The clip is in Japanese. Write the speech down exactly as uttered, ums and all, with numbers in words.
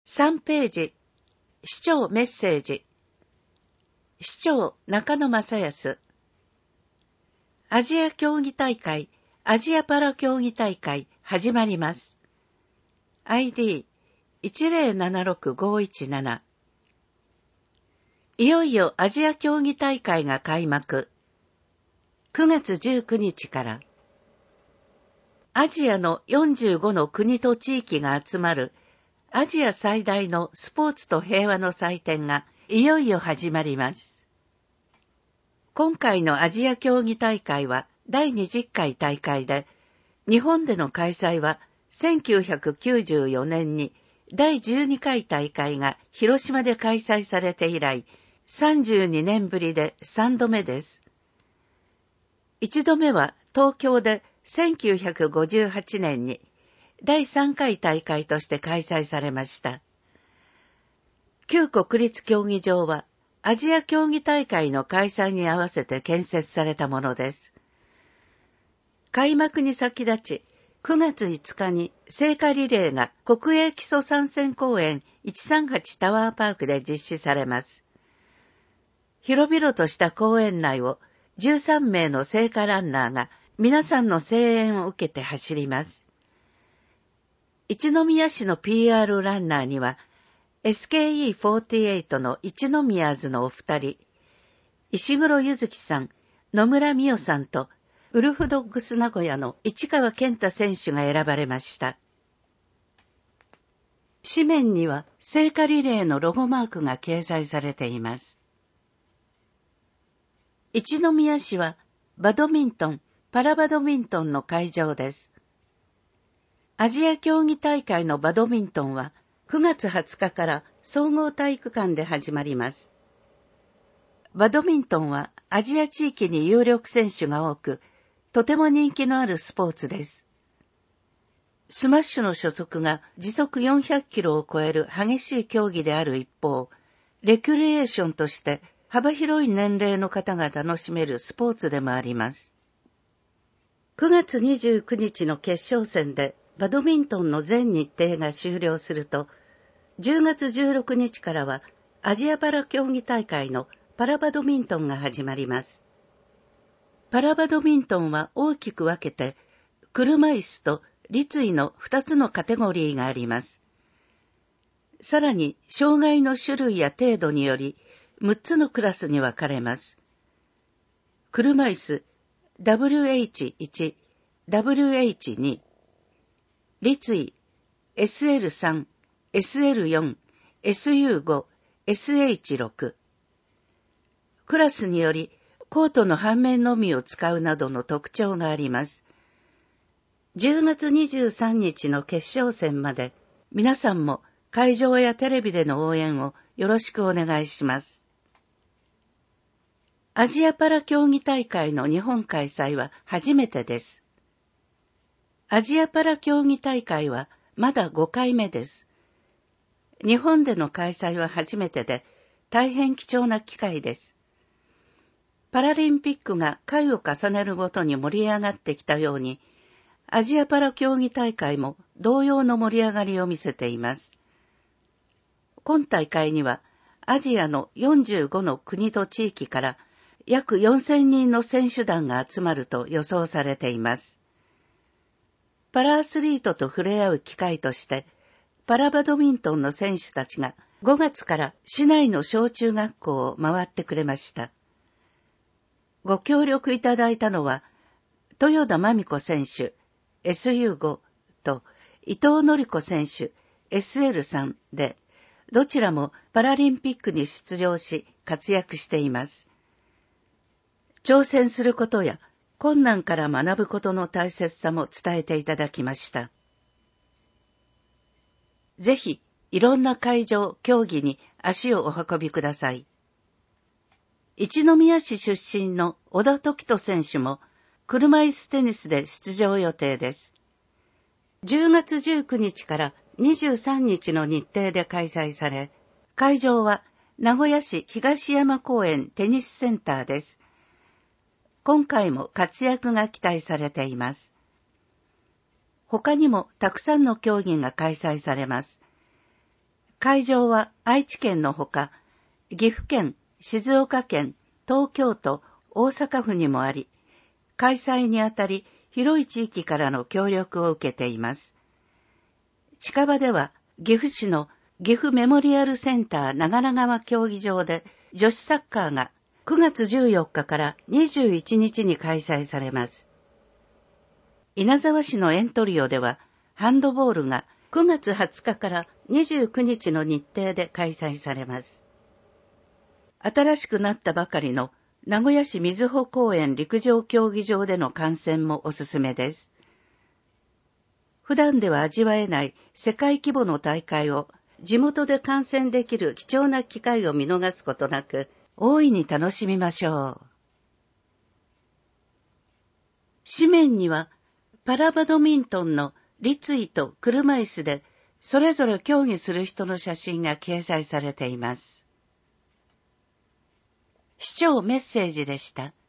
さんページ、市長メッセージ。市長中野正康。アジア競技大会、アジアパラ競技大会始まります。アイディーいちゼロななろくごいちなな。いよいよアジア競技大会が開幕。くがつじゅうくにちから。アジアのよんじゅうごの国と地域が集まるアジア最大のスポーツと平和の祭典がいよいよ始まります。今回のアジア競技大会はだいにじゅっかい大会で、日本での開催はせんきゅうひゃくきゅうじゅうよねんにだいじゅうにかい大会が広島で開催されて以来、さんじゅうにねんぶりでさんどめです。いちどめは東京でせんきゅうひゃくごじゅうはちねんにだいさんかい大会として開催されました。旧国立競技場はアジア競技大会の開催に合わせて建設されたものです。開幕に先立ち、くがついつかに聖火リレーが国営基礎参戦公園いちさんはちタワーパークで実施されます。広々とした公園内をじゅうさんめいの聖火ランナーが皆さんの声援を受けて走ります。一宮市の ピーアール ランナーには エスケーイーフォーティーエイト の一宮津のお二人、石黒ゆずきさん、野村美代さんとウルフドッグス名古屋の市川健太選手が選ばれました。紙面には聖火リレーのロゴマークが掲載されています。一宮市はバドミントン、パラバドミントンの会場です。アジア競技大会のバドミントンはくがつはつかから総合体育館で始まります。バドミントンはアジア地域に有力選手が多く、とても人気のあるスポーツです。スマッシュの初速が時速よんひゃくキロを超える激しい競技である一方、レクリエーションとして幅広い年齢の方が楽しめるスポーツでもあります。くがつにじゅうくにちの決勝戦でバドミントンの全日程が終了すると、じゅうがつじゅうろくにちからはアジアパラ競技大会のパラバドミントンが始まります。パラバドミントンは大きく分けて、車椅子と立位のふたつのカテゴリーがあります。さらに、障害の種類や程度により、むっつのクラスに分かれます。車椅子 ダブリューエイチワン、ダブリューエイチツー、立位 エスエルスリー、エスエルフォー、エスユーファイブ、エスエイチシックス。クラスにより、コートの半面のみを使うなどの特徴があります。じゅうがつにじゅうさんにちの決勝戦まで、皆さんも会場やテレビでの応援をよろしくお願いします。アジアパラ競技大会の日本開催は初めてです。アジアパラ競技大会はまだごかいめです。日本での開催は初めてで、大変貴重な機会です。パラリンピックが回を重ねるごとに盛り上がってきたように、アジアパラ競技大会も同様の盛り上がりを見せています。今大会には、アジアのよんじゅうごの国と地域から約よんせんにんの選手団が集まると予想されています。パラアスリートと触れ合う機会として、パラバドミントンの選手たちがごがつから市内の小中学校を回ってくれました。ご協力いただいたのは、豊田真美子選手、エスユーファイブ と伊藤典子選手、エスエルスリー で、どちらもパラリンピックに出場し活躍しています。挑戦することや困難から学ぶことの大切さも伝えていただきました。ぜひ、いろんな会場、競技に足をお運びください。一宮市出身の小田凱人選手も車椅子テニスで出場予定です。じゅうがつじゅうくにちからにじゅうさんにちの日程で開催され、会場は名古屋市東山公園テニスセンターです。今回も活躍が期待されています。他にもたくさんの競技が開催されます。 会場は愛知県のほか、岐阜県、静岡県、東京都、大阪府にもあり、開催にあたり広い地域からの協力を受けています。近場では岐阜市の岐阜メモリアルセンター長良川競技場で女子サッカーがくがつじゅうよっかからにじゅういちにちに開催されます。稲沢市のエントリオではハンドボールがくがつはつかからにじゅうくにちの日程で開催されます。新しくなったばかりの名古屋市瑞穂公園陸上競技場での観戦もおすすめです。普段では味わえない世界規模の大会を地元で観戦できる貴重な機会を見逃すことなく、大いに楽しみましょう。紙面にはパラバドミントンの立位と車椅子でそれぞれ競技する人の写真が掲載されています。市長メッセージでした。